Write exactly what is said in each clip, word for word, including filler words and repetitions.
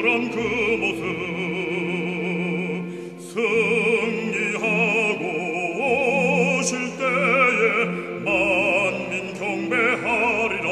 처절한 그 모습 승리하고 오실 때에 만민 경배하리라.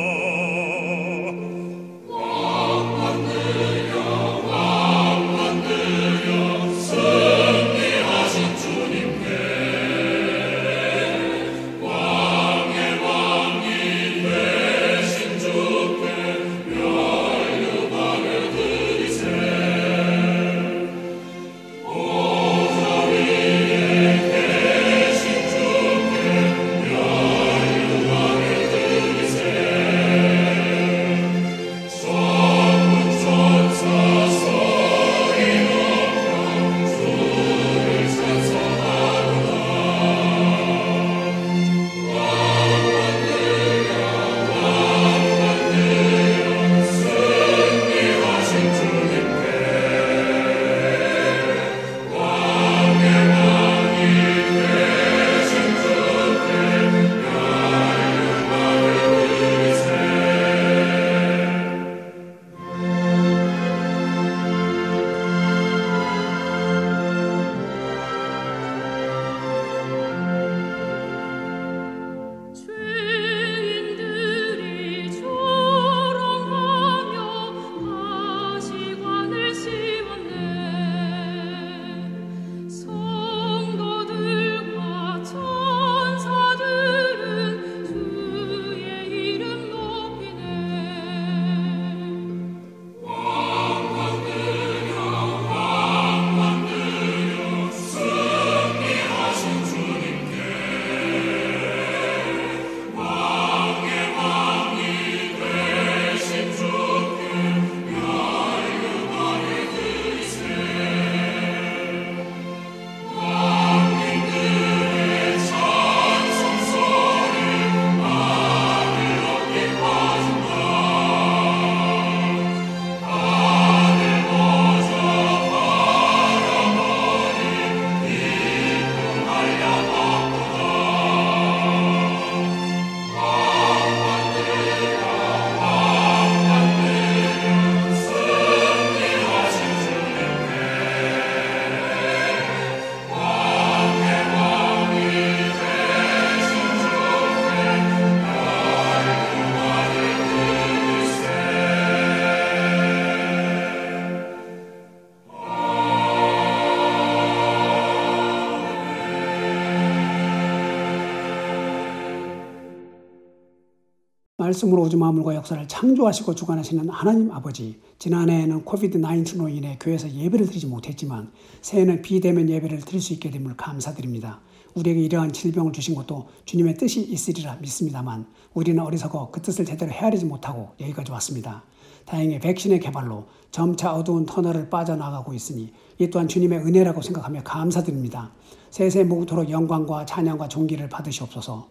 말씀으로 우주 만물과 역사를 창조하시고 주관하시는 하나님 아버지, 지난해에는 코비드 나인틴으로 인해 교회에서 예배를 드리지 못했지만 새해에는 비대면 예배를 드릴 수 있게 됨을 감사드립니다. 우리에게 이러한 질병을 주신 것도 주님의 뜻이 있으리라 믿습니다만 우리는 어리석어 그 뜻을 제대로 헤아리지 못하고 여기까지 왔습니다. 다행히 백신의 개발로 점차 어두운 터널을 빠져나가고 있으니 이 또한 주님의 은혜라고 생각하며 감사드립니다. 세세 무토록 영광과 찬양과 존귀를 받으시옵소서.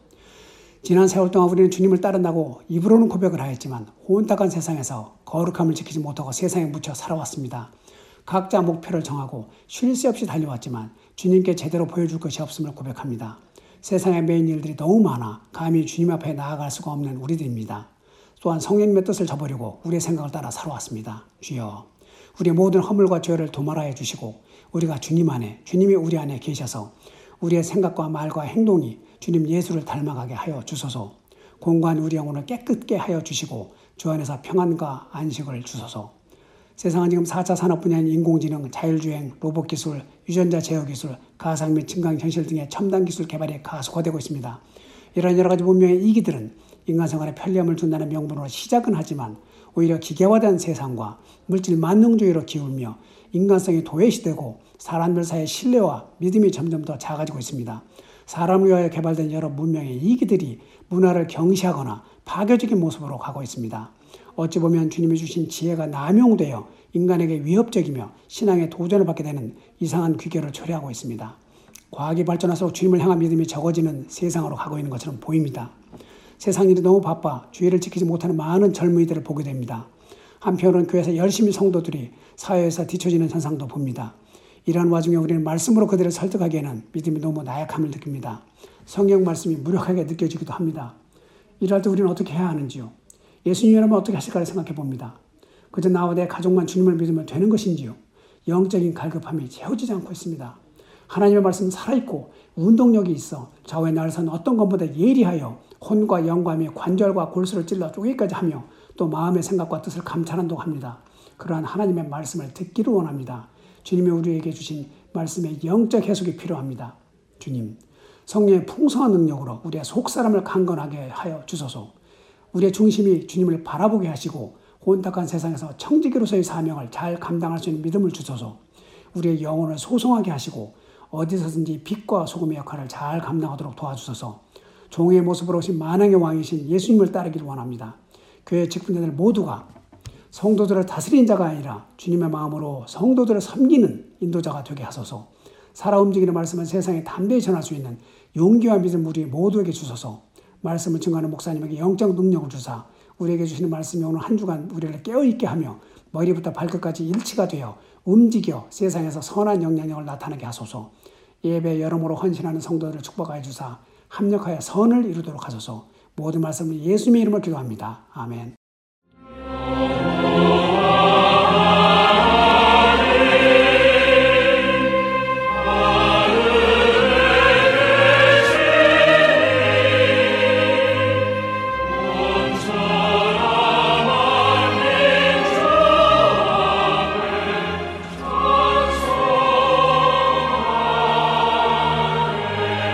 지난 세월 동안 우리는 주님을 따른다고 입으로는 고백을 하였지만 혼탁한 세상에서 거룩함을 지키지 못하고 세상에 묻혀 살아왔습니다. 각자 목표를 정하고 쉴 새 없이 달려왔지만 주님께 제대로 보여줄 것이 없음을 고백합니다. 세상에 매인 일들이 너무 많아 감히 주님 앞에 나아갈 수가 없는 우리들입니다. 또한 성령님의 뜻을 저버리고 우리의 생각을 따라 살아왔습니다. 주여, 우리의 모든 허물과 죄를 도말하여 주시고 우리가 주님 안에, 주님이 우리 안에 계셔서 우리의 생각과 말과 행동이 주님 예수를 닮아가게 하여 주소서. 공고한 우리 영혼을 깨끗게 하여 주시고 주 안에서 평안과 안식을 주소서. 세상은 지금 사 차 산업 분야인 인공지능, 자율주행, 로봇기술, 유전자 제어기술, 가상 및 증강현실 등의 첨단 기술 개발이 가속화되고 있습니다. 이런 여러 가지 문명의 이기들은 인간 생활에 편리함을 준다는 명분으로 시작은 하지만 오히려 기계화된 세상과 물질 만능주의로 기울며 인간성이 도외시되고 사람들 사이의 신뢰와 믿음이 점점 더 작아지고 있습니다. 사람을 위하여 개발된 여러 문명의 이기들이 문화를 경시하거나 파괴적인 모습으로 가고 있습니다. 어찌 보면 주님이 주신 지혜가 남용되어 인간에게 위협적이며 신앙에 도전을 받게 되는 이상한 귀결을 초래하고 있습니다. 과학이 발전할수록 주님을 향한 믿음이 적어지는 세상으로 가고 있는 것처럼 보입니다. 세상 일이 너무 바빠 주의를 지키지 못하는 많은 젊은이들을 보게 됩니다. 한편으로는 교회에서 열심히 성도들이 사회에서 뒤처지는 현상도 봅니다. 이러한 와중에 우리는 말씀으로 그들을 설득하기에는 믿음이 너무 나약함을 느낍니다. 성경 말씀이 무력하게 느껴지기도 합니다. 이럴 때 우리는 어떻게 해야 하는지요? 예수님이라면 어떻게 하실까를 생각해 봅니다. 그저 나와 내 가족만 주님을 믿으면 되는 것인지요? 영적인 갈급함이 채워지지 않고 있습니다. 하나님의 말씀은 살아있고 운동력이 있어 좌우의 날선 어떤 것보다 예리하여 혼과 영감이 관절과 골수를 찔러 쪼개기까지 하며 또 마음의 생각과 뜻을 감찰한다고 합니다. 그러한 하나님의 말씀을 듣기를 원합니다. 주님이 우리에게 주신 말씀의 영적 해석이 필요합니다. 주님, 성령의 풍성한 능력으로 우리의 속사람을 강건하게 하여 주소서. 우리의 중심이 주님을 바라보게 하시고 혼탁한 세상에서 청지기로서의 사명을 잘 감당할 수 있는 믿음을 주소서. 우리의 영혼을 소송하게 하시고 어디서든지 빛과 소금의 역할을 잘 감당하도록 도와주소서. 종의 모습으로 오신 만왕의 왕이신 예수님을 따르기를 원합니다. 교회 직분자들 모두가 성도들을 다스리는 자가 아니라 주님의 마음으로 성도들을 섬기는 인도자가 되게 하소서. 살아 움직이는 말씀은 세상에 담대히 전할 수 있는 용기와 믿음 우리 모두에게 주소서. 말씀을 증거하는 목사님에게 영적 능력을 주사 우리에게 주시는 말씀이 오늘 한 주간 우리를 깨어있게 하며 머리부터 발끝까지 일치가 되어 움직여 세상에서 선한 영향력을 나타나게 하소서. 예배 여러모로 헌신하는 성도들을 축복하여 주사 합력하여 선을 이루도록 하소서. 모든 말씀을 예수님의 이름으로 기도합니다. 아멘.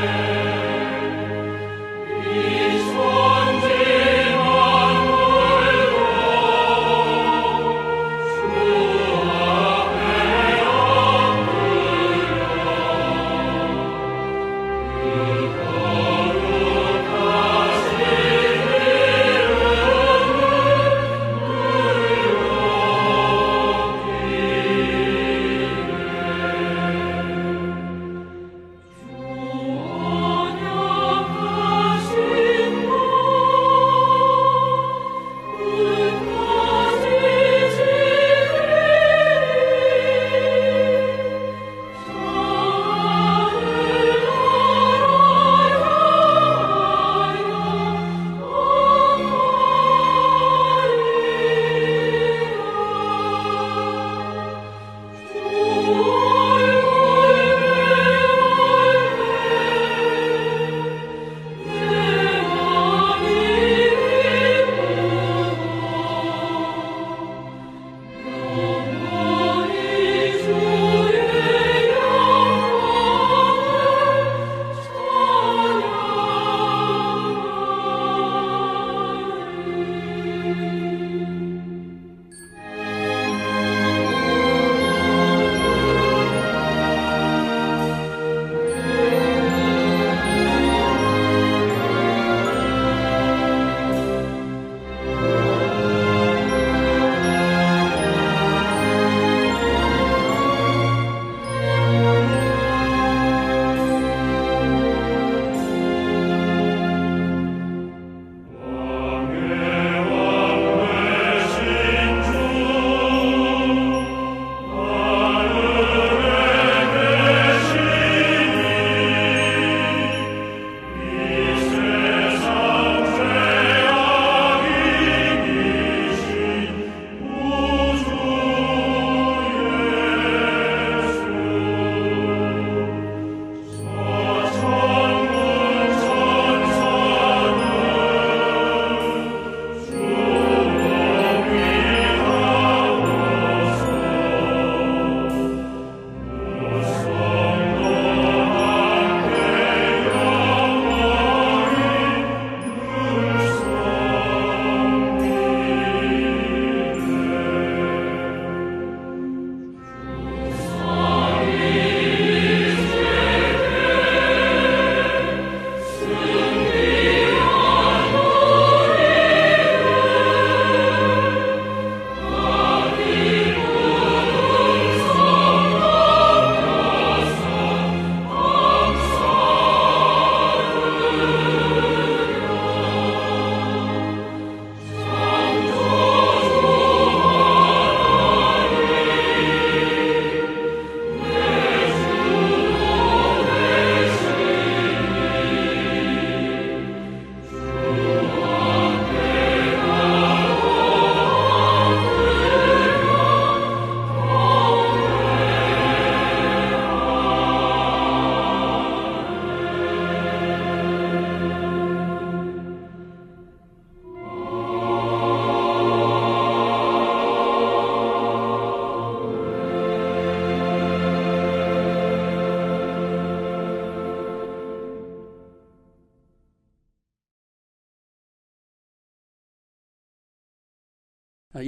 Ich von dem Mann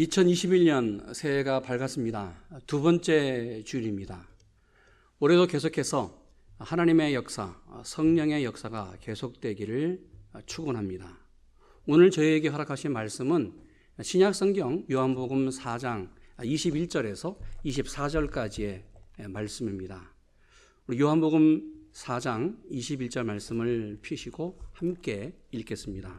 이천이십일 년 새해가 밝았습니다. 두 번째 주일입니다. 올해도 계속해서 하나님의 역사, 성령의 역사가 계속되기를 축원합니다. 오늘 저희에게 허락하신 말씀은 신약성경 요한복음 사 장 이십일 절에서 이십사 절까지의 말씀입니다. 우리 요한복음 사 장 이십일 절 말씀을 펴시고 함께 읽겠습니다.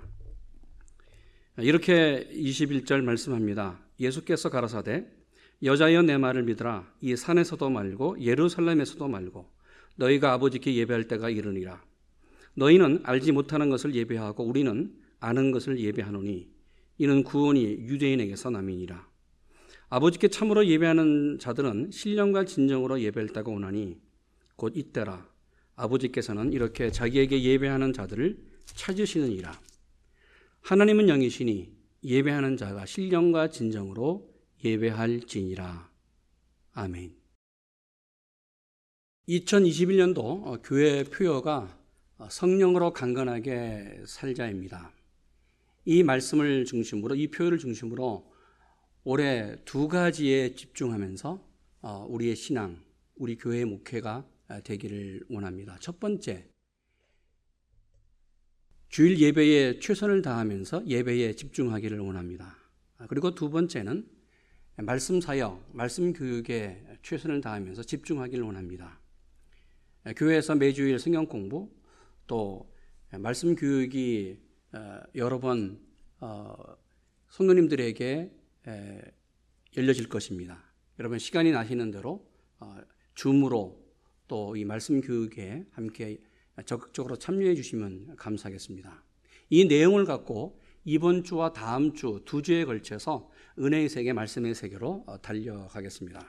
이렇게 이십일 절 말씀합니다. 예수께서 가라사대 여자여 내 말을 믿으라. 이 산에서도 말고 예루살렘에서도 말고 너희가 아버지께 예배할 때가 이르니라. 너희는 알지 못하는 것을 예배하고 우리는 아는 것을 예배하노니 이는 구원이 유대인에게서 남이니라. 아버지께 참으로 예배하는 자들은 신령과 진정으로 예배할 때가 오나니 곧 이때라. 아버지께서는 이렇게 자기에게 예배하는 자들을 찾으시느니라. 하나님은 영이시니 예배하는 자가 신령과 진정으로 예배할지니라. 아멘. 이천이십일 년도 교회 표어가 성령으로 강건하게 살자입니다. 이 말씀을 중심으로, 이 표어를 중심으로 올해 두 가지에 집중하면서 우리의 신앙, 우리 교회의 목회가 되기를 원합니다. 첫 번째, 주일 예배에 최선을 다하면서 예배에 집중하기를 원합니다. 그리고 두 번째는 말씀 사역, 말씀 교육에 최선을 다하면서 집중하기를 원합니다. 교회에서 매주일 성경 공부, 또 말씀 교육이 여러 번 성도님들에게 열려질 것입니다. 여러분 시간이 나시는 대로 줌으로 또 이 말씀 교육에 함께 적극적으로 참여해 주시면 감사하겠습니다. 이 내용을 갖고 이번 주와 다음 주 두 주에 걸쳐서 은혜의 세계, 말씀의 세계로 달려가겠습니다.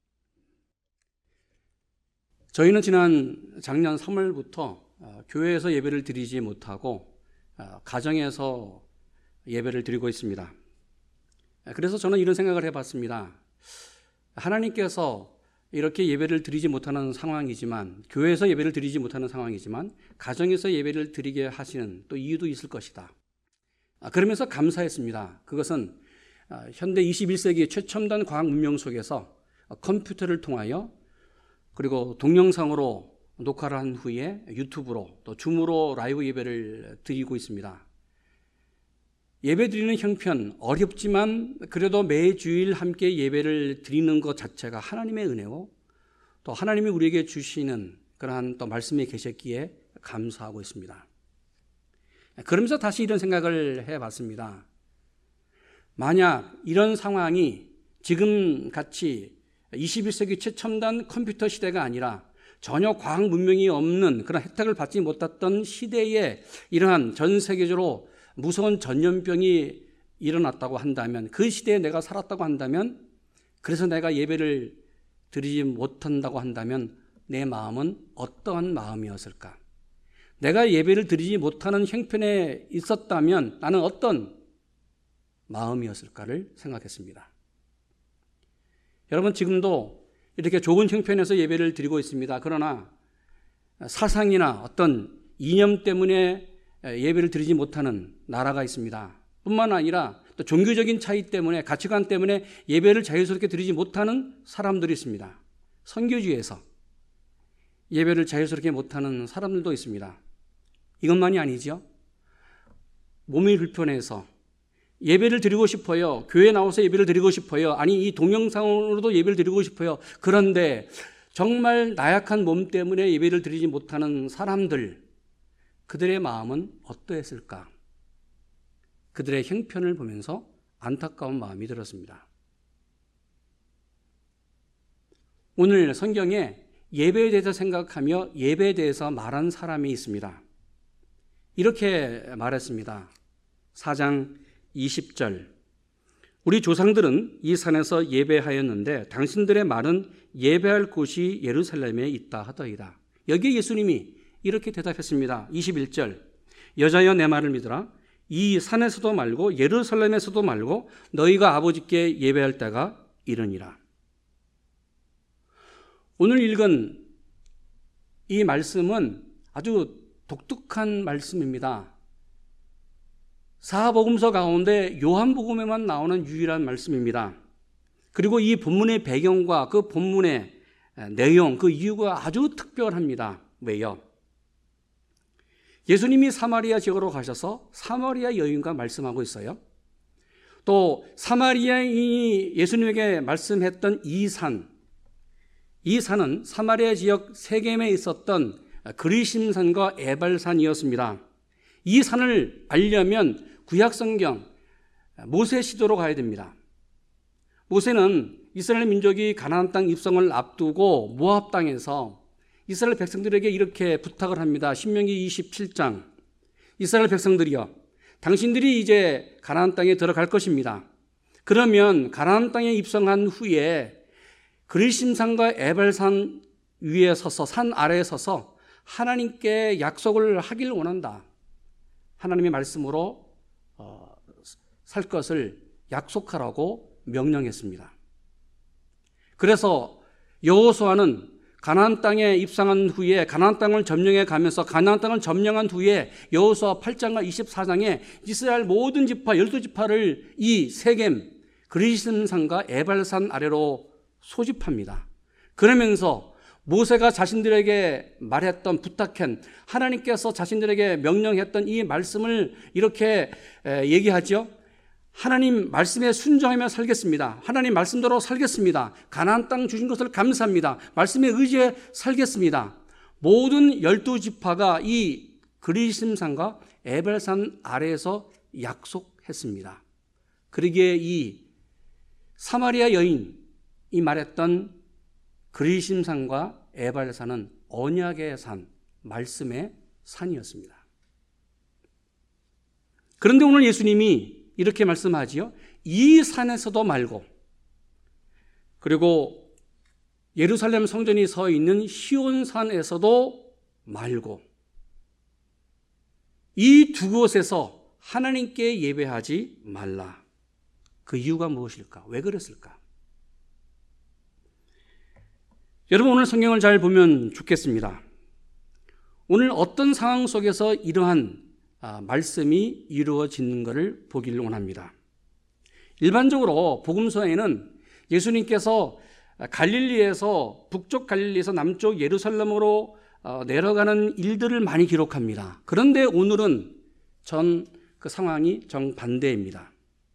저희는 지난 작년 삼월부터 교회에서 예배를 드리지 못하고 가정에서 예배를 드리고 있습니다. 그래서 저는 이런 생각을 해봤습니다. 하나님께서 이렇게 예배를 드리지 못하는 상황이지만, 교회에서 예배를 드리지 못하는 상황이지만 가정에서 예배를 드리게 하시는 또 이유도 있을 것이다. 그러면서 감사했습니다. 그것은 현대 이십일 세기 최첨단 과학 문명 속에서 컴퓨터를 통하여 그리고 동영상으로 녹화를 한 후에 유튜브로 또 줌으로 라이브 예배를 드리고 있습니다. 예배 드리는 형편 어렵지만 그래도 매주일 함께 예배를 드리는 것 자체가 하나님의 은혜고 또 하나님이 우리에게 주시는 그러한 또 말씀이 계셨기에 감사하고 있습니다. 그러면서 다시 이런 생각을 해봤습니다. 만약 이런 상황이 지금 같이 이십일 세기 최첨단 컴퓨터 시대가 아니라 전혀 과학 문명이 없는 그런 혜택을 받지 못했던 시대에 이러한 전 세계적으로 무서운 전염병이 일어났다고 한다면, 그 시대에 내가 살았다고 한다면, 그래서 내가 예배를 드리지 못한다고 한다면 내 마음은 어떠한 마음이었을까? 내가 예배를 드리지 못하는 형편에 있었다면 나는 어떤 마음이었을까를 생각했습니다. 여러분 지금도 이렇게 좋은 형편에서 예배를 드리고 있습니다. 그러나 사상이나 어떤 이념 때문에 예배를 드리지 못하는 나라가 있습니다. 뿐만 아니라 또 종교적인 차이 때문에, 가치관 때문에 예배를 자유스럽게 드리지 못하는 사람들이 있습니다. 선교지에서 예배를 자유스럽게 못하는 사람들도 있습니다. 이것만이 아니죠. 몸이 불편해서 예배를 드리고 싶어요. 교회에 나와서 예배를 드리고 싶어요. 아니 이 동영상으로도 예배를 드리고 싶어요. 그런데 정말 나약한 몸 때문에 예배를 드리지 못하는 사람들, 그들의 마음은 어떠했을까? 그들의 형편을 보면서 안타까운 마음이 들었습니다. 오늘 성경에 예배에 대해서 생각하며 예배에 대해서 말한 사람이 있습니다. 이렇게 말했습니다. 사 장 이십 절. 우리 조상들은 이 산에서 예배하였는데 당신들의 말은 예배할 곳이 예루살렘에 있다 하더이다. 여기에 예수님이 이렇게 대답했습니다. 이십일 절. 여자여 내 말을 믿으라. 이 산에서도 말고 예루살렘에서도 말고 너희가 아버지께 예배할 때가 이르니라. 오늘 읽은 이 말씀은 아주 독특한 말씀입니다. 사복음서 가운데 요한복음에만 나오는 유일한 말씀입니다. 그리고 이 본문의 배경과 그 본문의 내용, 그 이유가 아주 특별합니다. 왜요? 예수님이 사마리아 지역으로 가셔서 사마리아 여인과 말씀하고 있어요. 또 사마리아인이 예수님에게 말씀했던 이 산, 이 산은 사마리아 지역 세겜에 있었던 그리심산과 에발산이었습니다. 이 산을 알려면 구약성경 모세 시도로 가야 됩니다. 모세는 이스라엘 민족이 가나안 땅 입성을 앞두고 모압 땅에서 이스라엘 백성들에게 이렇게 부탁을 합니다. 신명기 이십칠 장, 이스라엘 백성들이여, 당신들이 이제 가나안 땅에 들어갈 것입니다. 그러면 가나안 땅에 입성한 후에 그리심산과 에발산 위에 서서, 산 아래에 서서 하나님께 약속을 하길 원한다. 하나님의 말씀으로 어, 살 것을 약속하라고 명령했습니다. 그래서 여호수아는 가나안 땅에 입성한 후에 가나안 땅을 점령해 가면서 가나안 땅을 점령한 후에 여호수아 팔 장과 이십사 장에 이스라엘 모든 지파 열두 지파를 이 세겜 그리심산과 에발산 아래로 소집합니다. 그러면서 모세가 자신들에게 말했던, 부탁한, 하나님께서 자신들에게 명령했던 이 말씀을 이렇게 얘기하죠. 하나님 말씀에 순종하며 살겠습니다. 하나님 말씀대로 살겠습니다. 가나안 땅 주신 것을 감사합니다. 말씀에 의지해 살겠습니다. 모든 열두 지파가 이 그리심산과 에발산 아래에서 약속했습니다. 그러기에 이 사마리아 여인이 말했던 그리심산과 에발산은 언약의 산, 말씀의 산이었습니다. 그런데 오늘 예수님이 이렇게 말씀하지요. 이 산에서도 말고, 그리고 예루살렘 성전이 서 있는 시온산에서도 말고, 이 두 곳에서 하나님께 예배하지 말라. 그 이유가 무엇일까? 왜 그랬을까? 여러분, 오늘 성경을 잘 보면 좋겠습니다. 오늘 어떤 상황 속에서 이러한 말씀이 이루어지는 것을 보기를 원합니다. 일반적으로 복음서에는 예수님께서 갈릴리에서, 북쪽 갈릴리에서 남쪽 예루살렘으로 내려가는 일들을 많이 기록합니다. 그런데 오늘은 전 그 상황이 정반대입니다.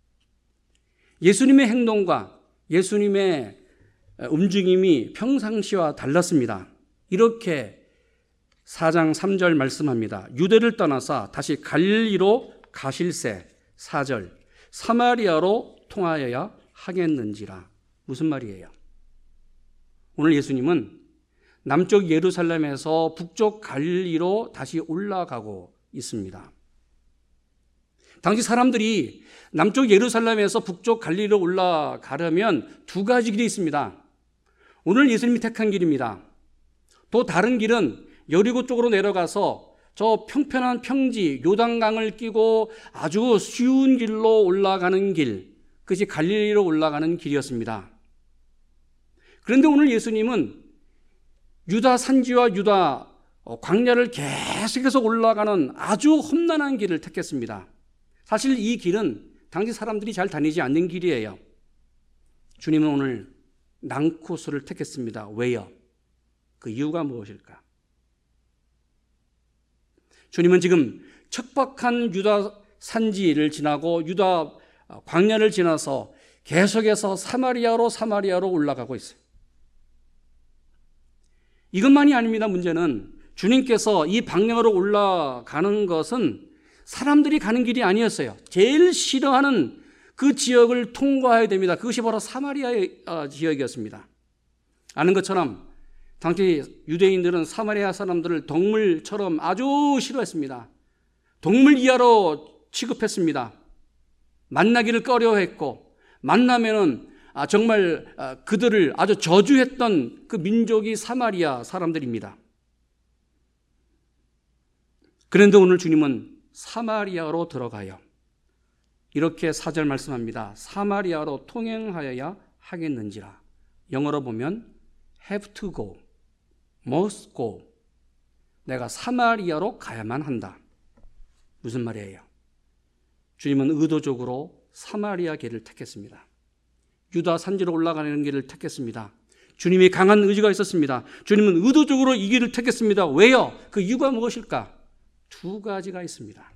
예수님의 행동과 예수님의 움직임이 평상시와 달랐습니다. 이렇게 사 장 삼 절 말씀합니다. 유대를 떠나서 다시 갈릴리로 가실새. 사 절, 사마리아로 통하여야 하겠는지라. 무슨 말이에요? 오늘 예수님은 남쪽 예루살렘에서 북쪽 갈릴리로 다시 올라가고 있습니다. 당시 사람들이 남쪽 예루살렘에서 북쪽 갈릴리로 올라가려면 두 가지 길이 있습니다. 오늘 예수님이 택한 길입니다. 또 다른 길은 여리고 쪽으로 내려가서 저 평편한 평지 요단강을 끼고 아주 쉬운 길로 올라가는 길, 그것이 갈릴리로 올라가는 길이었습니다. 그런데 오늘 예수님은 유다 산지와 유다 광야를 계속해서 올라가는 아주 험난한 길을 택했습니다. 사실 이 길은 당시 사람들이 잘 다니지 않는 길이에요. 주님은 오늘 난코스를 택했습니다. 왜요? 그 이유가 무엇일까? 주님은 지금 척박한 유다 산지를 지나고 유다 광야를 지나서 계속해서 사마리아로 사마리아로 올라가고 있어요. 이것만이 아닙니다. 문제는 주님께서 이 방향으로 올라가는 것은 사람들이 가는 길이 아니었어요. 제일 싫어하는 그 지역을 통과해야 됩니다. 그것이 바로 사마리아의 지역이었습니다. 아는 것처럼 당시 유대인들은 사마리아 사람들을 동물처럼 아주 싫어했습니다. 동물 이하로 취급했습니다. 만나기를 꺼려했고, 만나면은 정말 그들을 아주 저주했던 그 민족이 사마리아 사람들입니다. 그런데 오늘 주님은 사마리아로 들어가요. 이렇게 사 절 말씀합니다. 사마리아로 통행하여야 하겠는지라. 영어로 보면 have to go, must go. 내가 사마리아로 가야만 한다. 무슨 말이에요? 주님은 의도적으로 사마리아 길을 택했습니다. 유다 산지로 올라가는 길을 택했습니다. 주님이 강한 의지가 있었습니다. 주님은 의도적으로 이 길을 택했습니다. 왜요? 그 이유가 무엇일까? 두 가지가 있습니다.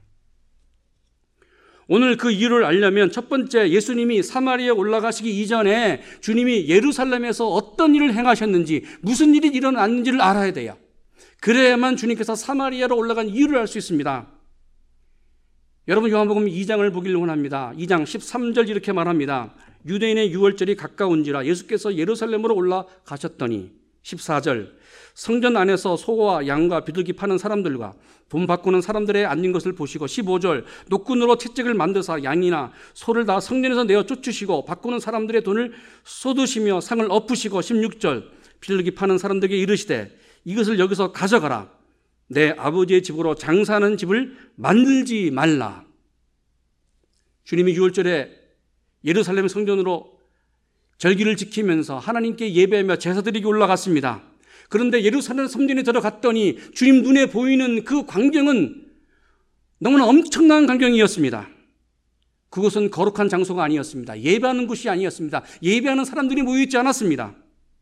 오늘 그 이유를 알려면 첫 번째, 예수님이 사마리아에 올라가시기 이전에 주님이 예루살렘에서 어떤 일을 행하셨는지, 무슨 일이 일어났는지를 알아야 돼요. 그래야만 주님께서 사마리아로 올라간 이유를 알 수 있습니다. 여러분, 요한복음 이 장을 보기를 원합니다. 이 장 십삼 절 이렇게 말합니다. 유대인의 유월절이 가까운지라 예수께서 예루살렘으로 올라가셨더니, 십사 절, 성전 안에서 소와 양과 비둘기 파는 사람들과 돈 바꾸는 사람들의 앉는 것을 보시고, 십오 절, 노끈으로 채찍을 만드사 양이나 소를 다 성전에서 내어 쫓으시고 바꾸는 사람들의 돈을 쏟으시며 상을 엎으시고, 십육 절, 비둘기 파는 사람들에게 이르시되 이것을 여기서 가져가라. 내 아버지의 집으로 장사하는 집을 만들지 말라. 주님이 유월절에 예루살렘 성전으로 절기를 지키면서 하나님께 예배하며 제사드리기 올라갔습니다. 그런데 예루살렘 성전에 들어갔더니 주님 눈에 보이는 그 광경은 너무나 엄청난 광경이었습니다. 그것은 거룩한 장소가 아니었습니다. 예배하는 곳이 아니었습니다. 예배하는 사람들이 모여있지 않았습니다.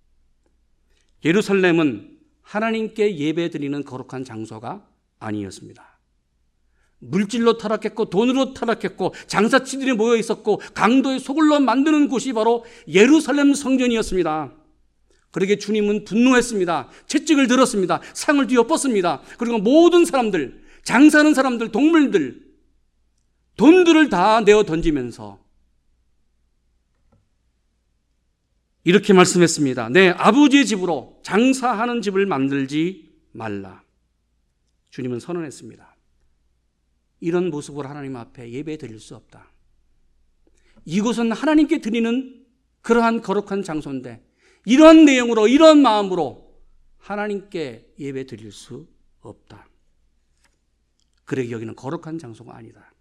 예루살렘은 하나님께 예배드리는 거룩한 장소가 아니었습니다. 물질로 타락했고 돈으로 타락했고 장사치들이 모여 있었고 강도의 속을로 만드는 곳이 바로 예루살렘 성전이었습니다. 그러기에 주님은 분노했습니다. 채찍을 들었습니다. 상을 뒤엎 뻗습니다. 그리고 모든 사람들, 장사하는 사람들, 동물들, 돈들을 다 내어 던지면서 이렇게 말씀했습니다. 내 아버지의 집으로 장사하는 집을 만들지 말라. 주님은 선언했습니다. 이런 모습으로 하나님 앞에 예배 드릴 수 없다. 이곳은 하나님께 드리는 그러한 거룩한 장소인데 이런 내용으로, 이런 마음으로 하나님께 예배 드릴 수 없다. 그러기 여기는 거룩한 장소가 아니다.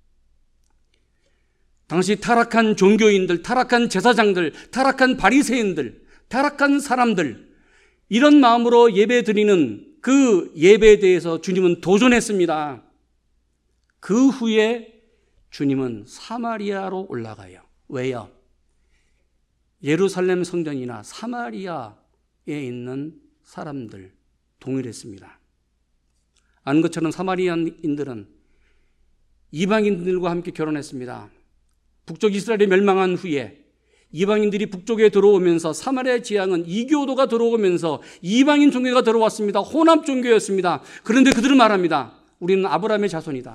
당시 타락한 종교인들, 타락한 제사장들, 타락한 바리새인들, 타락한 사람들, 이런 마음으로 예배 드리는 그 예배에 대해서 주님은 도전했습니다. 그 후에 주님은 사마리아로 올라가요. 왜요? 예루살렘 성전이나 사마리아에 있는 사람들 동일했습니다. 아는 것처럼 사마리아인들은 이방인들과 함께 결혼했습니다. 북쪽 이스라엘이 멸망한 후에 이방인들이 북쪽에 들어오면서 사마리아 지향은 이교도가 들어오면서 이방인 종교가 들어왔습니다. 혼합 종교였습니다. 그런데 그들은 말합니다. 우리는 아브라함의 자손이다.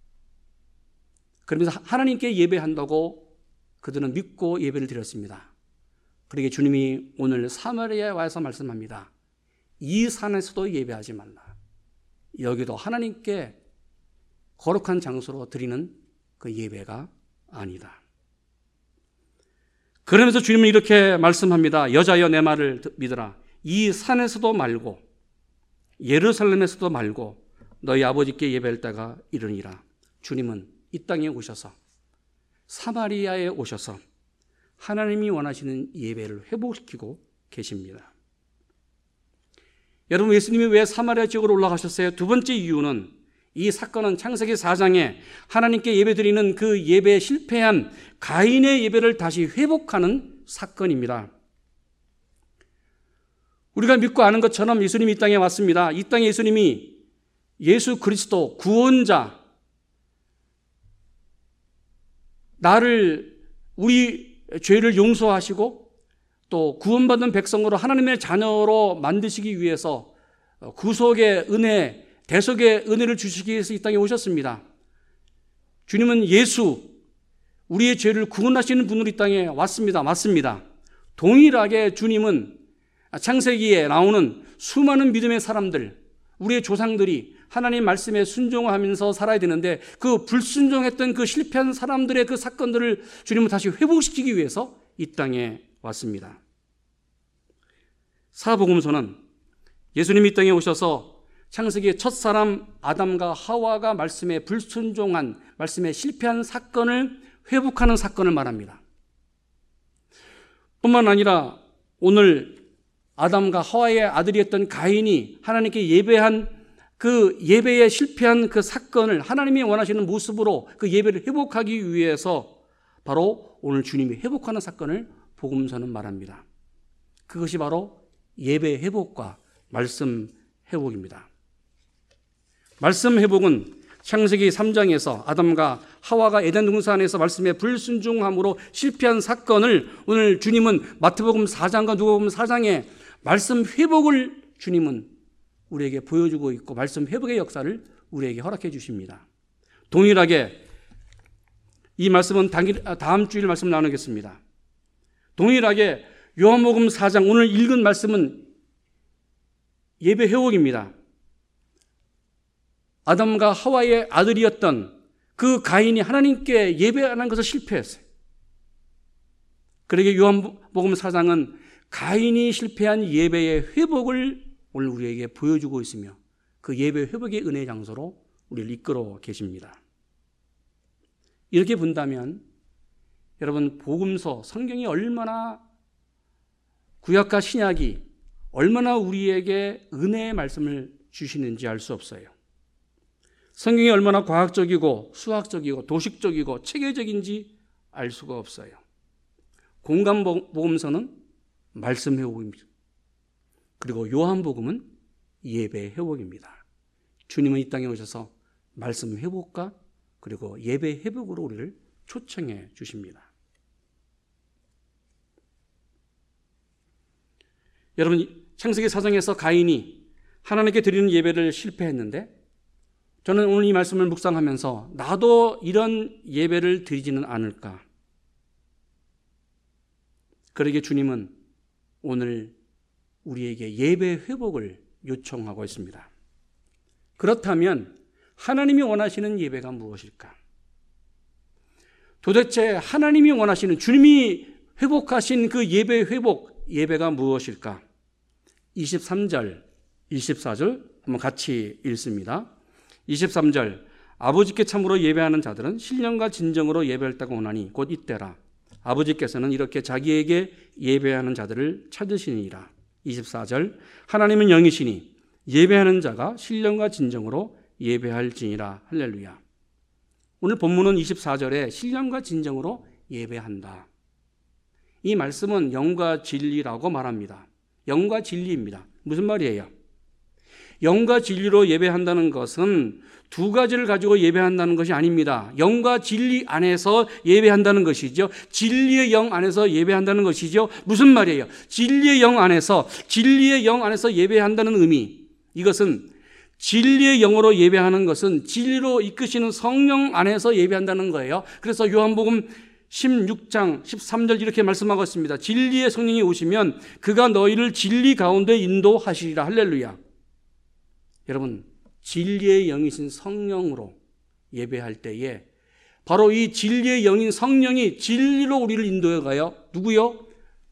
그러면서 하나님께 예배한다고 그들은 믿고 예배를 드렸습니다. 그러기에 주님이 오늘 사마리아에 와서 말씀합니다. 이 산에서도 예배하지 말라. 여기도 하나님께 거룩한 장소로 드리는 그 예배가 아니다. 그러면서 주님은 이렇게 말씀합니다. 여자여 내 말을 믿으라. 이 산에서도 말고 예루살렘에서도 말고 너희 아버지께 예배할 때가 이르니라. 주님은 이 땅에 오셔서 사마리아에 오셔서 하나님이 원하시는 예배를 회복시키고 계십니다. 여러분, 예수님이 왜 사마리아 지역으로 올라가셨어요? 두 번째 이유는 이 사건은 창세기 사 장에 하나님께 예배드리는 그 예배에 실패한 가인의 예배를 다시 회복하는 사건입니다. 우리가 믿고 아는 것처럼 예수님이 이 땅에 왔습니다. 이 땅에 예수님이 예수 그리스도 구원자, 나를, 우리 죄를 용서하시고 또 구원받은 백성으로 하나님의 자녀로 만드시기 위해서 구속의 은혜, 대속의 은혜를 주시기 위해서 이 땅에 오셨습니다. 주님은 예수, 우리의 죄를 구원하시는 분으로 이 땅에 왔습니다. 맞습니다. 동일하게 주님은 창세기에 나오는 수많은 믿음의 사람들, 우리의 조상들이 하나님 말씀에 순종하면서 살아야 되는데 그 불순종했던 그 실패한 사람들의 그 사건들을 주님은 다시 회복시키기 위해서 이 땅에 왔습니다. 사복음서는 예수님이 이 땅에 오셔서 창세기의 첫사람 아담과 하와가 말씀에 불순종한, 말씀에 실패한 사건을 회복하는 사건을 말합니다. 뿐만 아니라 오늘 아담과 하와의 아들이었던 가인이 하나님께 예배한 그 예배에 실패한 그 사건을 하나님이 원하시는 모습으로 그 예배를 회복하기 위해서 바로 오늘 주님이 회복하는 사건을 복음서는 말합니다. 그것이 바로 예배 회복과 말씀 회복입니다. 말씀 회복은 창세기 삼 장에서 아담과 하와가 에덴 동산에서 말씀에 불순종함으로 실패한 사건을 오늘 주님은 마태복음 사 장과 누가복음 사 장에 말씀 회복을 주님은 우리에게 보여주고 있고 말씀 회복의 역사를 우리에게 허락해 주십니다. 동일하게 이 말씀은 다음 주일 말씀 나누겠습니다. 동일하게 요한복음 사 장 오늘 읽은 말씀은 예배 회복입니다. 아담과 하와의 아들이었던 그 가인이 하나님께 예배하는 것을 실패했어요. 그러기에 요한복음 사 장은 가인이 실패한 예배의 회복을 오늘 우리에게 보여주고 있으며 그 예배 회복의 은혜의 장소로 우리를 이끌어 계십니다. 이렇게 본다면 여러분 복음서 성경이 얼마나 구약과 신약이 얼마나 우리에게 은혜의 말씀을 주시는지 알 수 없어요. 성경이 얼마나 과학적이고 수학적이고 도식적이고 체계적인지 알 수가 없어요. 공간복음서는 말씀 회복입니다. 그리고 요한복음은 예배 회복입니다. 주님은 이 땅에 오셔서 말씀 회복과 그리고 예배 회복으로 우리를 초청해 주십니다. 여러분 창세기 사 장에서 가인이 하나님께 드리는 예배를 실패했는데 저는 오늘 이 말씀을 묵상하면서 나도 이런 예배를 드리지는 않을까. 그러기에 주님은 오늘 우리에게 예배 회복을 요청하고 있습니다. 그렇다면 하나님이 원하시는 예배가 무엇일까? 도대체 하나님이 원하시는 주님이 회복하신 그 예배 회복, 예배가 무엇일까? 이십삼 절, 이십사 절 한번 같이 읽습니다. 이십삼 절 아버지께 참으로 예배하는 자들은 신령과 진정으로 예배할 때가 오나니 곧 이때라. 아버지께서는 이렇게 자기에게 예배하는 자들을 찾으시니라. 이십사 절 하나님은 영이시니 예배하는 자가 신령과 진정으로 예배할지니라. 할렐루야. 오늘 본문은 이십사 절에 신령과 진정으로 예배한다. 이 말씀은 영과 진리라고 말합니다. 영과 진리입니다. 무슨 말이에요? 영과 진리로 예배한다는 것은 두 가지를 가지고 예배한다는 것이 아닙니다. 영과 진리 안에서 예배한다는 것이죠. 진리의 영 안에서 예배한다는 것이죠. 무슨 말이에요? 진리의 영 안에서, 진리의 영 안에서 예배한다는 의미. 이것은 진리의 영으로 예배하는 것은 진리로 이끄시는 성령 안에서 예배한다는 거예요. 그래서 요한복음 십육 장 십삼 절 이렇게 말씀하고 있습니다. 진리의 성령이 오시면 그가 너희를 진리 가운데 인도하시리라. 할렐루야. 여러분, 진리의 영이신 성령으로 예배할 때에 바로 이 진리의 영인 성령이 진리로 우리를 인도해 가요. 누구요?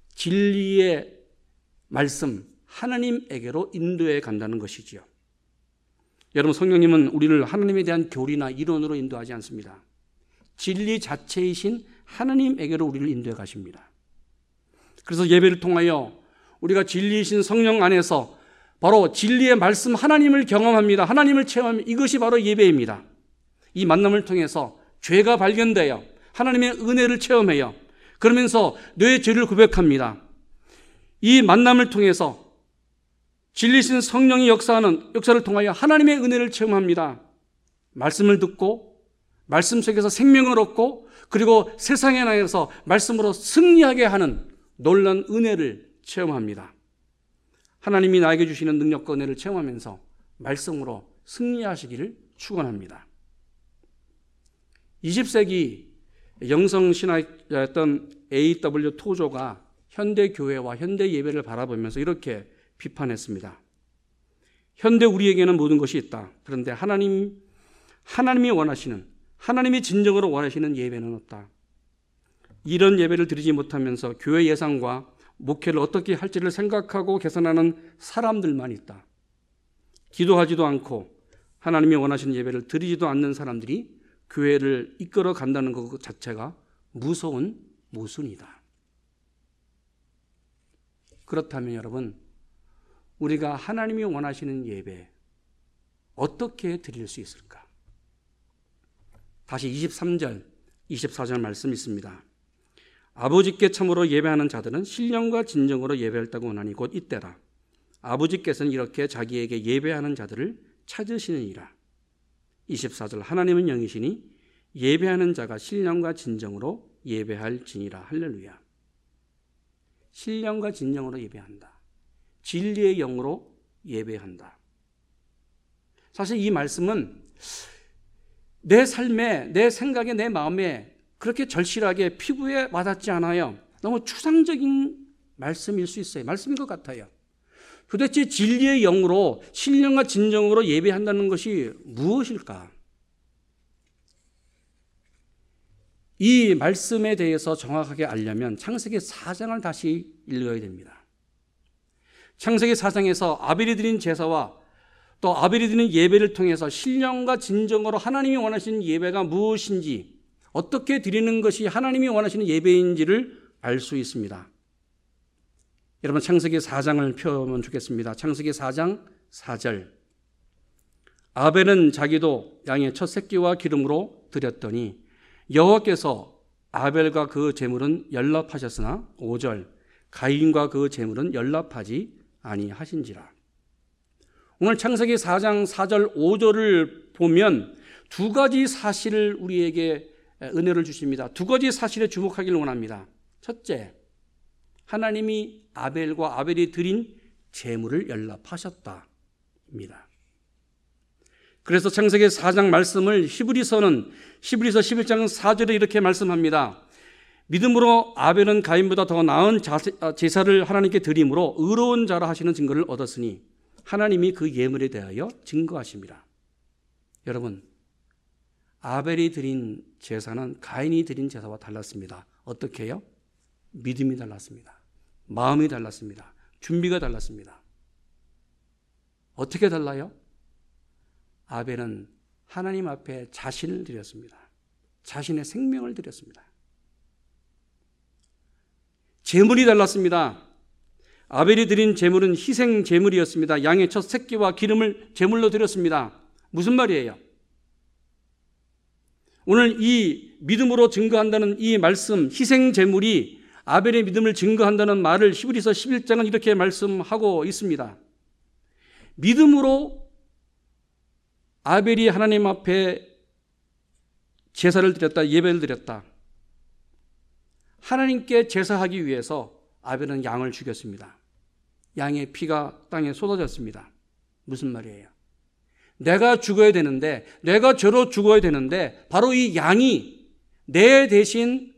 진리의 말씀 하나님에게로 인도해 간다는 것이지요. 여러분, 성령님은 우리를 하나님에 대한 교리나 이론으로 인도하지 않습니다. 진리 자체이신 하나님에게로 우리를 인도해 가십니다. 그래서 예배를 통하여 우리가 진리이신 성령 안에서 바로 진리의 말씀 하나님을 경험합니다. 하나님을 체험합니다. 이것이 바로 예배입니다. 이 만남을 통해서 죄가 발견되어 하나님의 은혜를 체험해요. 그러면서 내 죄를 고백합니다. 이 만남을 통해서 진리신 성령이 역사하는 역사를 통하여 하나님의 은혜를 체험합니다. 말씀을 듣고 말씀 속에서 생명을 얻고 그리고 세상에 나가서 말씀으로 승리하게 하는 놀라운 은혜를 체험합니다. 하나님이 나에게 주시는 능력과 은혜를 체험하면서 말씀으로 승리하시기를 축원합니다. 이십 세기 영성신학자였던 에이 더블유 토조가 현대교회와 현대예배를 바라보면서 이렇게 비판했습니다. 현대 우리에게는 모든 것이 있다. 그런데 하나님, 하나님이 원하시는, 하나님이 진정으로 원하시는 예배는 없다. 이런 예배를 드리지 못하면서 교회 예산과 목회를 어떻게 할지를 생각하고 계산하는 사람들만 있다. 기도하지도 않고 하나님이 원하시는 예배를 드리지도 않는 사람들이 교회를 이끌어 간다는 것 자체가 무서운 모순이다. 그렇다면 여러분, 우리가 하나님이 원하시는 예배 어떻게 드릴 수 있을까? 다시 이십삼 절, 이십사 절 말씀 있습니다. 아버지께 참으로 예배하는 자들은 신령과 진정으로 예배할다고 원하니 곧 이때라. 아버지께서는 이렇게 자기에게 예배하는 자들을 찾으시느니라. 이십사 절 하나님은 영이시니 예배하는 자가 신령과 진정으로 예배할지니라. 할렐루야. 신령과 진정으로 예배한다. 진리의 영으로 예배한다. 사실 이 말씀은 내 삶에, 내 생각에, 내 마음에 그렇게 절실하게 피부에 와닿지 않아요. 너무 추상적인 말씀일 수 있어요. 말씀인 것 같아요. 도대체 진리의 영으로 신령과 진정으로 예배한다는 것이 무엇일까? 이 말씀에 대해서 정확하게 알려면 창세기 사 장을 다시 읽어야 됩니다. 창세기 사 장에서 아벨이 드린 제사와 또 아벨이 드린 예배를 통해서 신령과 진정으로 하나님이 원하시는 예배가 무엇인지, 어떻게 드리는 것이 하나님이 원하시는 예배인지를 알 수 있습니다. 여러분 창세기 사 장을 펴보면 좋겠습니다. 창세기 사 장 사 절. 아벨은 자기도 양의 첫 새끼와 기름으로 드렸더니 여호와께서 아벨과 그 제물은 연락하셨으나 오 절. 가인과 그 제물은 연락하지 아니하신지라. 오늘 창세기 사 장 사 절 오 절을 보면 두 가지 사실을 우리에게 은혜를 주십니다. 두 가지 사실에 주목하기를 원합니다. 첫째, 하나님이 아벨과 아벨이 드린 제물을 연락하셨다입니다. 그래서 창세기 사 장 말씀을 히브리서는 히브리서 십일 장 사 절에 이렇게 말씀합니다. 믿음으로 아벨은 가인보다 더 나은 제사를 하나님께 드림으로 의로운 자라 하시는 증거를 얻었으니 하나님이 그 예물에 대하여 증거하십니다. 여러분, 아벨이 드린 제사는 가인이 드린 제사와 달랐습니다. 어떻게 해요? 믿음이 달랐습니다. 마음이 달랐습니다. 준비가 달랐습니다. 어떻게 달라요? 아벨은 하나님 앞에 자신을 드렸습니다. 자신의 생명을 드렸습니다. 제물이 달랐습니다. 아벨이 드린 제물은 희생 제물이었습니다. 양의 첫 새끼와 기름을 제물로 드렸습니다. 무슨 말이에요? 오늘 이 믿음으로 증거한다는 이 말씀, 희생 제물이 아벨의 믿음을 증거한다는 말을 히브리서 십일 장은 이렇게 말씀하고 있습니다. 믿음으로 아벨이 하나님 앞에 제사를 드렸다, 예배를 드렸다. 하나님께 제사하기 위해서 아벨은 양을 죽였습니다. 양의 피가 땅에 쏟아졌습니다. 무슨 말이에요? 내가 죽어야 되는데, 내가 죄로 죽어야 되는데 바로 이 양이 내 대신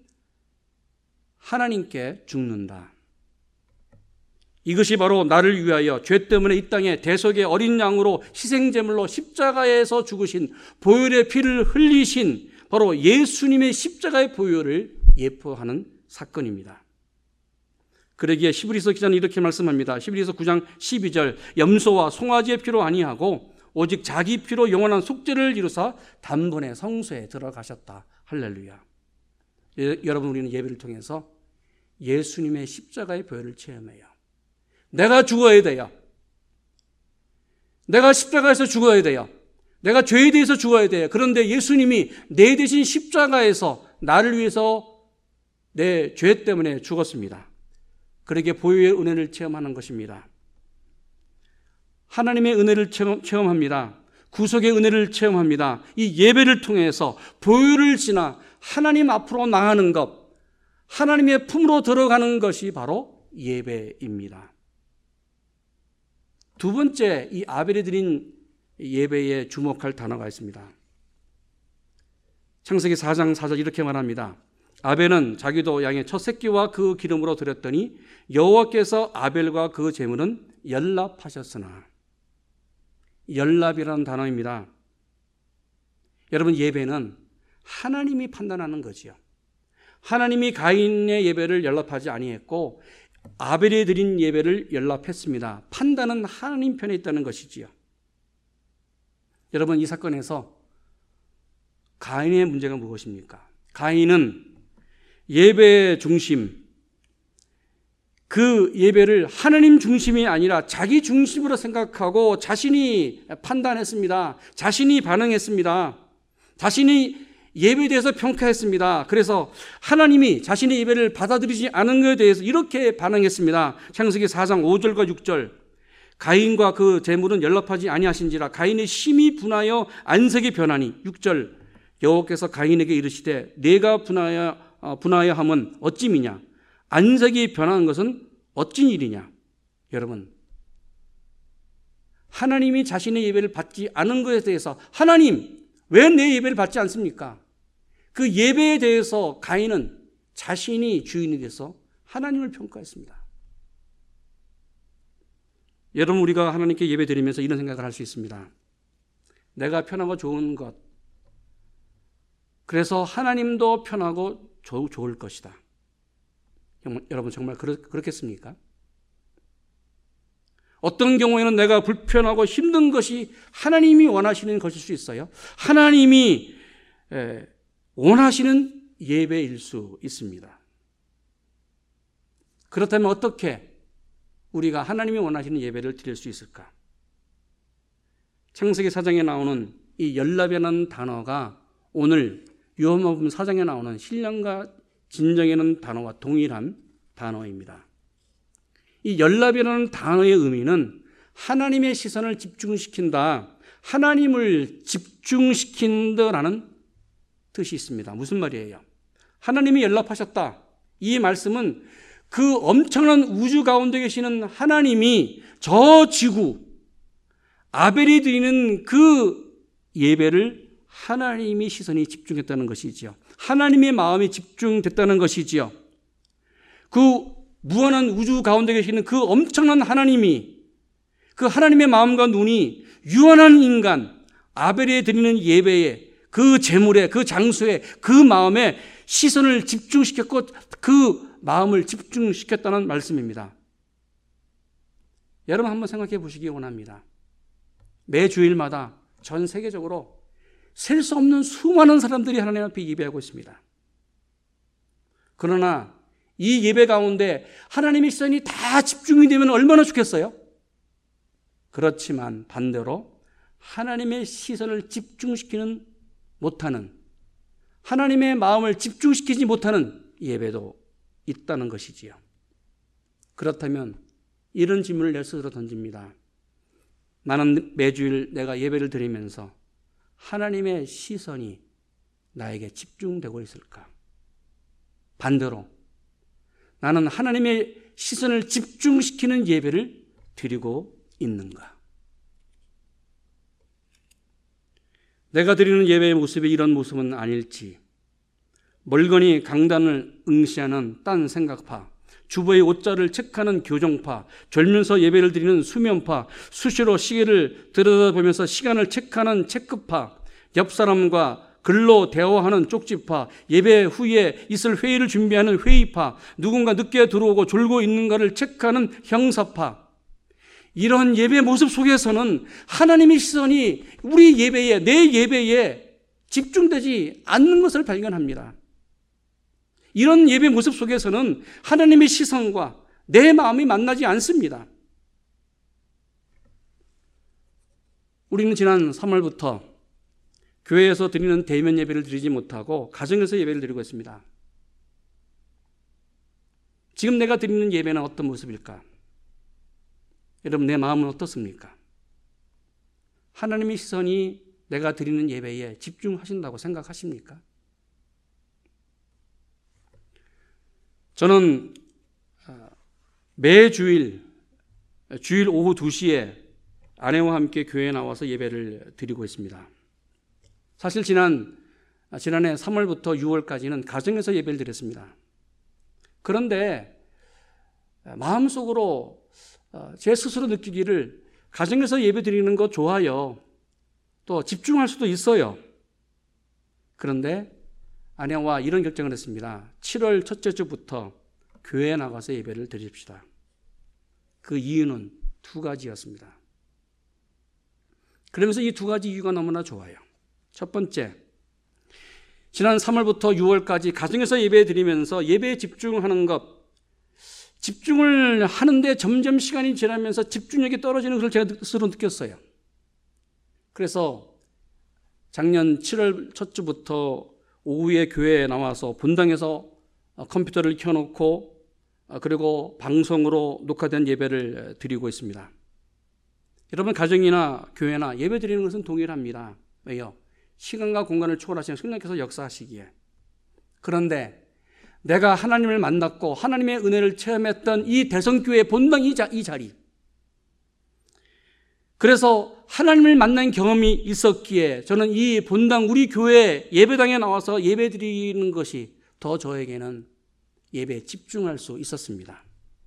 하나님께 죽는다. 이것이 바로 나를 위하여 죄 때문에 이 땅에 대속의 어린 양으로 희생제물로 십자가에서 죽으신, 보혈의 피를 흘리신 바로 예수님의 십자가의 보혈을 예표하는 사건입니다. 그러기에 히브리서 기자는 이렇게 말씀합니다. 히브리서 구 장 십이 절. 염소와 송아지의 피로 아니하고 오직 자기 피로 영원한 속죄를 이루사 단번에 성소에 들어가셨다. 할렐루야. 예, 여러분, 우리는 예배를 통해서 예수님의 십자가의 보혈을 체험해요. 내가 죽어야 돼요. 내가 십자가에서 죽어야 돼요. 내가 죄에 대해서 죽어야 돼요. 그런데 예수님이 내 대신 십자가에서 나를 위해서 내 죄 때문에 죽었습니다. 그러기에 보혈의 은혜를 체험하는 것입니다. 하나님의 은혜를 체험합니다. 구속의 은혜를 체험합니다. 이 예배를 통해서 보혈을 지나 하나님 앞으로 나가는 것, 하나님의 품으로 들어가는 것이 바로 예배입니다. 두 번째, 이 아벨이 드린 예배에 주목할 단어가 있습니다. 창세기 사 장 사 절 이렇게 말합니다. 아벨은 자기도 양의 첫 새끼와 그 기름으로 드렸더니 여호와께서 아벨과 그 제물은 연락하셨으나. 연락이라는 단어입니다. 여러분, 예배는 하나님이 판단하는 거지요. 하나님이 가인의 예배를 연락하지 아니했고 아벨이 드린 예배를 연락했습니다. 판단은 하나님 편에 있다는 것이지요. 여러분, 이 사건에서 가인의 문제가 무엇입니까? 가인은 예배의 중심, 그 예배를 하나님 중심이 아니라 자기 중심으로 생각하고 자신이 판단했습니다. 자신이 반응했습니다. 자신이 예배에 대해서 평가했습니다. 그래서 하나님이 자신의 예배를 받아들이지 않은 것에 대해서 이렇게 반응했습니다. 창세기 사 장 오 절과 육 절. 가인과 그 재물은 연락하지 아니하신지라 가인의 심히 분하여 안색이 변하니. 육 절. 여호와께서 가인에게 이르시되 내가 분하여, 분하여 함은 어찌미냐 안색이 변하는 것은 어찌 일이냐. 여러분, 하나님이 자신의 예배를 받지 않은 것에 대해서 하나님 왜 내 예배를 받지 않습니까? 그 예배에 대해서 가인은 자신이 주인이 돼서 하나님을 평가했습니다. 여러분, 우리가 하나님께 예배 드리면서 이런 생각을 할 수 있습니다. 내가 편하고 좋은 것, 그래서 하나님도 편하고 조, 좋을 것이다. 여러분, 정말 그렇, 그렇겠습니까? 어떤 경우에는 내가 불편하고 힘든 것이 하나님이 원하시는 것일 수 있어요. 하나님이 원하시는 예배일 수 있습니다. 그렇다면 어떻게 우리가 하나님이 원하시는 예배를 드릴 수 있을까? 창세기 사 장에 나오는 이 연합이라는 단어가 오늘 요한복음 사 장에 나오는 신령과 진정이라는 단어와 동일한 단어입니다. 이 연합이라는 단어의 의미는 하나님의 시선을 집중시킨다, 하나님을 집중시킨다라는 뜻이 있습니다. 무슨 말이에요? 하나님이 연락하셨다. 이 말씀은 그 엄청난 우주 가운데 계시는 하나님이 저 지구, 아벨이 드리는 그 예배를 하나님의 시선이 집중했다는 것이지요. 하나님의 마음이 집중됐다는 것이지요. 그 무한한 우주 가운데 계시는 그 엄청난 하나님이, 그 하나님의 마음과 눈이 유한한 인간 아벨이 드리는 예배에, 그 제물에, 그 장소에, 그 마음에 시선을 집중시켰고 그 마음을 집중시켰다는 말씀입니다. 여러분 한번 생각해 보시기 원합니다. 매 주일마다 전 세계적으로 셀 수 없는 수많은 사람들이 하나님 앞에 예배하고 있습니다. 그러나 이 예배 가운데 하나님의 시선이 다 집중이 되면 얼마나 좋겠어요? 그렇지만 반대로 하나님의 시선을 집중시키는 못하는, 하나님의 마음을 집중시키지 못하는 예배도 있다는 것이지요. 그렇다면 이런 질문을 내 스스로 던집니다. 나는 매주일 내가 예배를 드리면서 하나님의 시선이 나에게 집중되고 있을까? 반대로 나는 하나님의 시선을 집중시키는 예배를 드리고 있는가? 내가 드리는 예배의 모습이 이런 모습은 아닐지, 멀거니 강단을 응시하는 딴 생각파, 주보의 옷자를 체크하는 교정파, 졸면서 예배를 드리는 수면파, 수시로 시계를 들여다보면서 시간을 체크하는 체크파, 옆 사람과 글로 대화하는 쪽지파, 예배 후에 있을 회의를 준비하는 회의파, 누군가 늦게 들어오고 졸고 있는가를 체크하는 형사파, 이런 예배 모습 속에서는 하나님의 시선이 우리 예배에, 내 예배에 집중되지 않는 것을 발견합니다. 이런 예배 모습 속에서는 하나님의 시선과 내 마음이 만나지 않습니다. 우리는 지난 삼월부터 교회에서 드리는 대면 예배를 드리지 못하고 가정에서 예배를 드리고 있습니다. 지금 내가 드리는 예배는 어떤 모습일까? 여러분, 내 마음은 어떻습니까? 하나님의 시선이 내가 드리는 예배에 집중하신다고 생각하십니까? 저는 매주일 주일 오후 두 시에 아내와 함께 교회에 나와서 예배를 드리고 있습니다. 사실 지난, 지난해 삼월부터 유월까지는 가정에서 예배를 드렸습니다. 그런데 마음속으로 제 스스로 느끼기를 가정에서 예배 드리는 거 좋아요. 또 집중할 수도 있어요. 그런데 아내와 이런 결정을 했습니다. 칠월 첫째 주부터 교회에 나가서 예배를 드립시다. 그 이유는 두 가지였습니다. 그러면서 이 두 가지 이유가 너무나 좋아요. 첫 번째, 지난 삼월부터 유월까지 가정에서 예배 드리면서 예배에 집중하는 것, 집중을 하는데 점점 시간이 지나면서 집중력이 떨어지는 것을 제가 스스로 느꼈어요. 그래서 작년 칠월 첫 주부터 오후에 교회에 나와서 본당에서 컴퓨터를 켜놓고 그리고 방송으로 녹화된 예배를 드리고 있습니다. 여러분, 가정이나 교회나 예배 드리는 것은 동일합니다. 왜요? 시간과 공간을 초월하시는 성령께서 역사하시기에. 그런데 내가 하나님을 만났고 하나님의 은혜를 체험했던 이 대성교회의 본당 이, 자, 이 자리, 그래서 하나님을 만난 경험이 있었기에 저는 이 본당 우리 교회 예배당에 나와서 예배 드리는 것이 더 저에게는 예배에 집중할 수 있었습니다.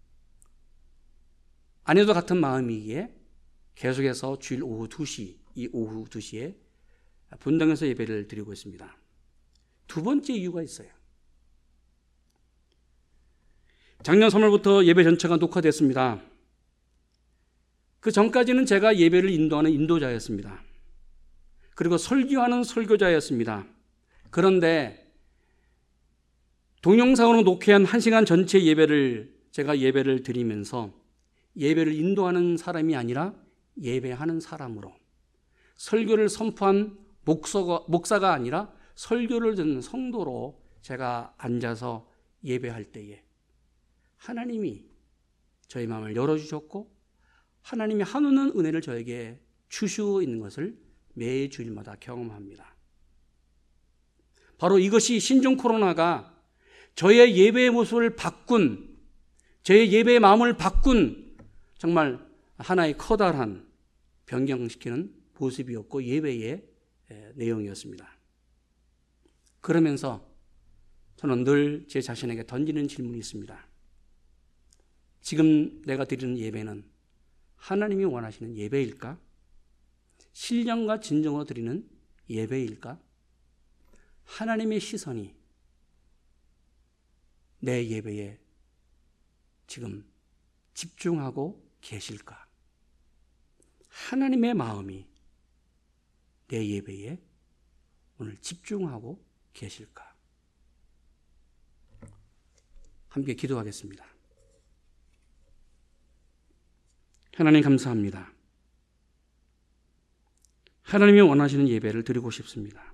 아내도 같은 마음이기에 계속해서 주일 오후 두 시, 이 오후 두 시에 본당에서 예배를 드리고 있습니다. 두 번째 이유가 있어요. 작년 삼월부터 예배 전체가 녹화됐습니다. 그 전까지는 제가 예배를 인도하는 인도자였습니다. 그리고 설교하는 설교자였습니다. 그런데 동영상으로 녹화한 한 시간 전체 예배를 제가 예배를 드리면서 예배를 인도하는 사람이 아니라 예배하는 사람으로, 설교를 선포한 목사가, 목사가 아니라 설교를 듣는 성도로 제가 앉아서 예배할 때에 하나님이 저의 마음을 열어주셨고 하나님이 한우는 은혜를 저에게 주시고 있는 것을 매 주일마다 경험합니다. 바로 이것이 신종 코로나가 저의 예배의 모습을 바꾼, 저의 예배의 마음을 바꾼 정말 하나의 커다란 변경시키는 모습이었고 예배의 내용이었습니다. 그러면서 저는 늘 제 자신에게 던지는 질문이 있습니다. 지금 내가 드리는 예배는 하나님이 원하시는 예배일까? 신령과 진정으로 드리는 예배일까? 하나님의 시선이 내 예배에 지금 집중하고 계실까? 하나님의 마음이 내 예배에 오늘 집중하고 계실까? 함께 기도하겠습니다. 하나님 감사합니다. 하나님이 원하시는 예배를 드리고 싶습니다.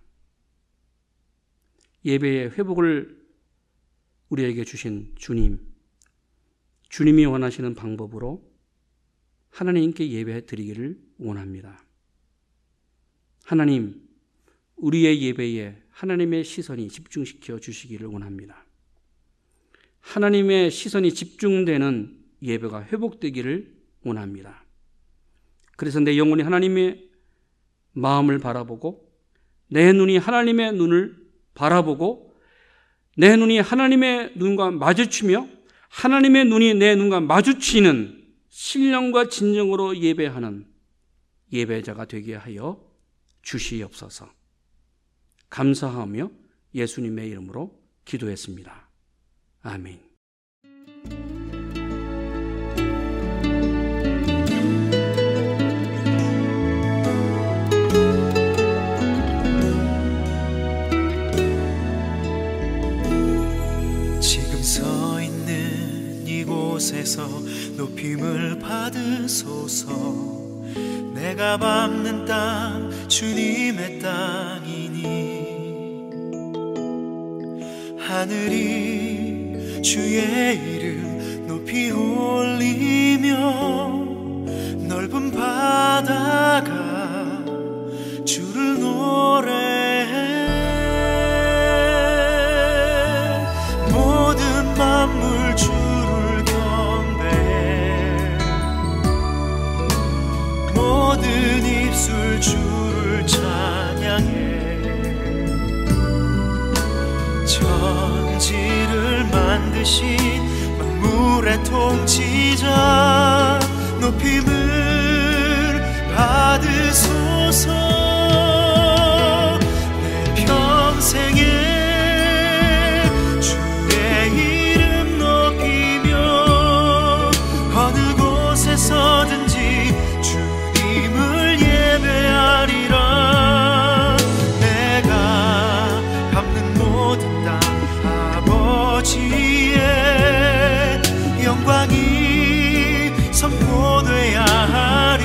예배의 회복을 우리에게 주신 주님, 주님이 원하시는 방법으로 하나님께 예배 드리기를 원합니다. 하나님, 우리의 예배에 하나님의 시선이 집중시켜 주시기를 원합니다. 하나님의 시선이 집중되는 예배가 회복되기를 원합니다. 그래서 내 영혼이 하나님의 마음을 바라보고 내 눈이 하나님의 눈을 바라보고 내 눈이 하나님의 눈과 마주치며 하나님의 눈이 내 눈과 마주치는 신령과 진정으로 예배하는 예배자가 되게 하여 주시옵소서. 감사하며 예수님의 이름으로 기도했습니다. 아멘. 지금 서 있는 이곳에서 높임을 받으소서. 내가 밟는 땅 주님의 땅이니 하늘이 주의 이름 높이 올리며 넓은 바다가 주를 노래해. 모든 만물 주를 경배해. 모든 입술 주를 찬양해. 천지를 만드신 만물의 통치자 높임을 받으소서. 내 평생에 주의 이름 높이며 어느 곳에서든지 주님을 예배하리라. 내가 밟는 모든 땅 아버지의 영광 선포돼야 하리.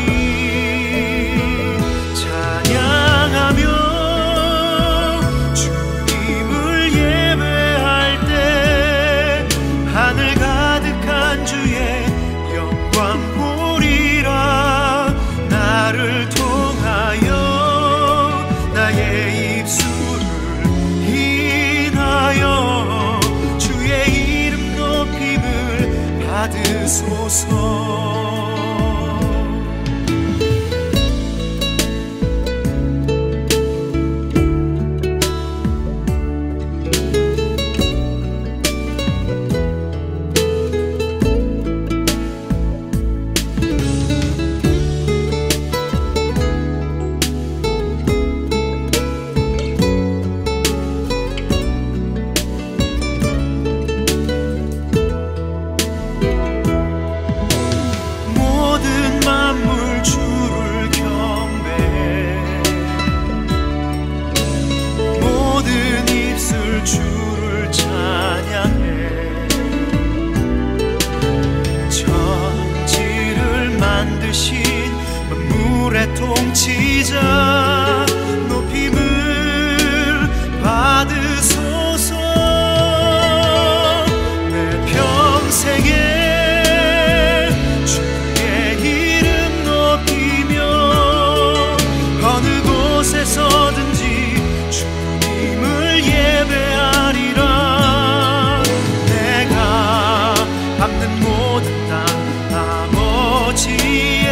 찬양하며 주님을 예배할 때 하늘 가득한 주의 영광 보리라. 나를 통하여 나의 입술을 인하여 주의 이름 높임을 받으소서. 모든 만물 주를 경배해. 모든 입술 주를 찬양해. 천지를 만드신 만물의 통치자 높임을 받으소서. 내 평생에 어디서든지 주님을 예배하리라. 내가 밟는 모든 땅 아버지의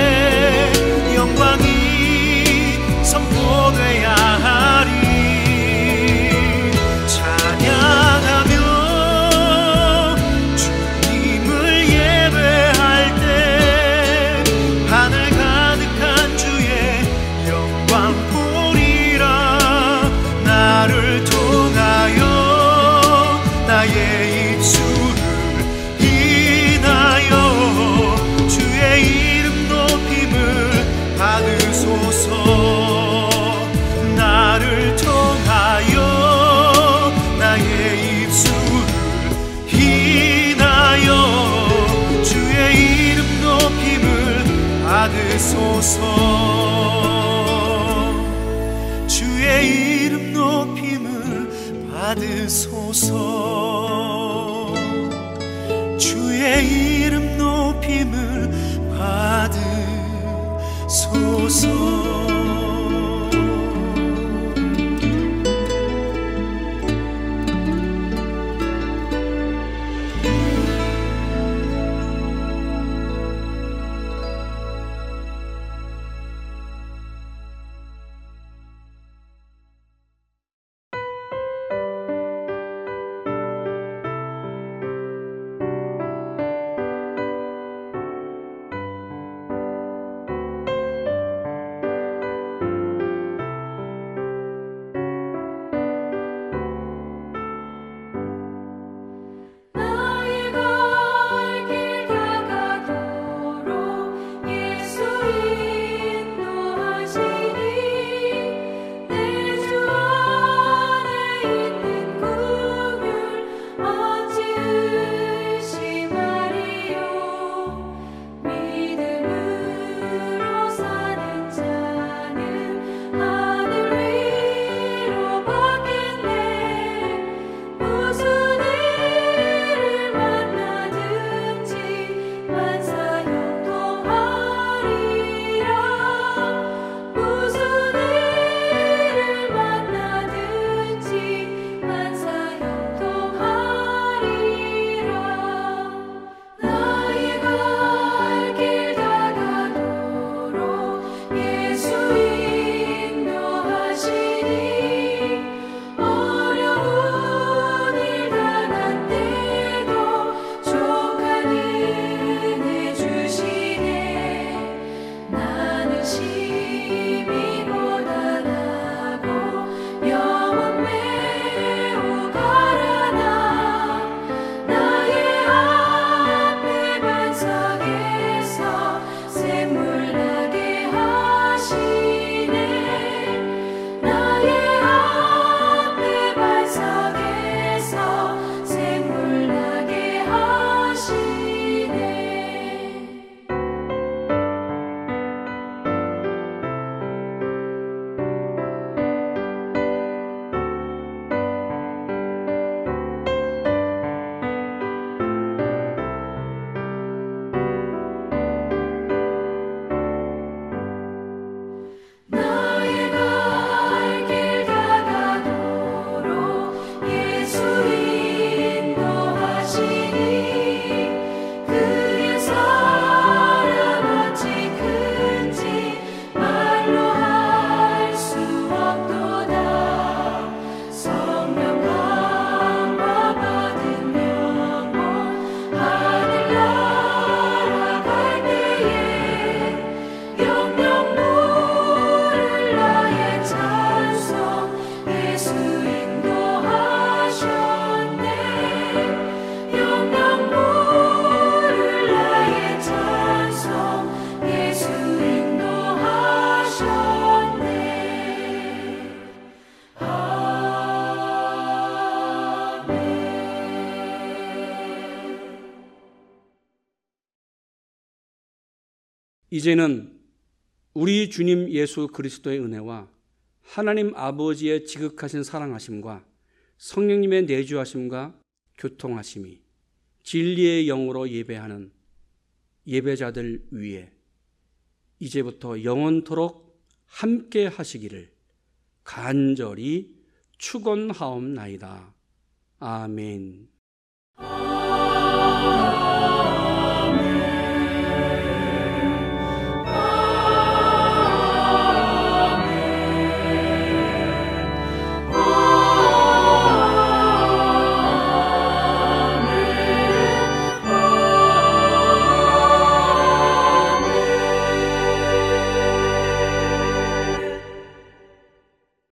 영광이 선포돼야 하리. 찬양하며 주님을 예배할 때 하늘 가득한 주의 영광 나를 통하여 나의 입술을 인하여 주의 이름 높임을 받으소서. 나를 통하여 나의 입술을 인하여 주의 이름 높임을 받으소서. 주의 이름 높임을 받으소서. 주의 이름 높임을 받으소서. 이제는 우리 주님 예수 그리스도의 은혜와 하나님 아버지의 지극하신 사랑하심과 성령님의 내주하심과 교통하심이 진리의 영으로 예배하는 예배자들 위에 이제부터 영원토록 함께 하시기를 간절히 축원하옵나이다. 아멘.